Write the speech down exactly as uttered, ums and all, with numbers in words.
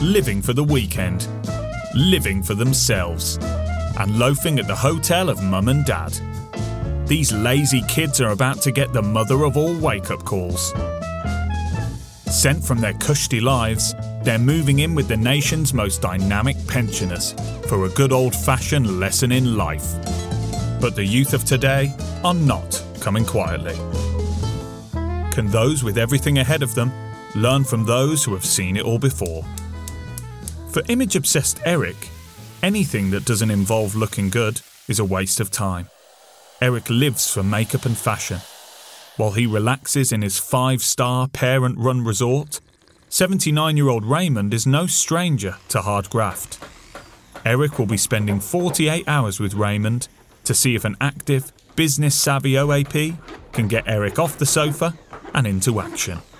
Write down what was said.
living for the weekend, living for themselves, and loafing at the hotel of mum and dad. These lazy kids are about to get the mother of all wake-up calls. Sent from their cushy lives, they're moving in with the nation's most dynamic pensioners for a good old-fashioned lesson in life. But the youth of today are not coming quietly. Can those with everything ahead of them learn from those who have seen it all before? For image-obsessed Eric, anything that doesn't involve looking good is a waste of time. Eric lives for makeup and fashion. While he relaxes in his five-star parent-run resort, seventy-nine-year-old Raymond is no stranger to hard graft. Eric will be spending forty-eight hours with Raymond to see if an active, business-savvy O A P can get Eric off the sofa and into action.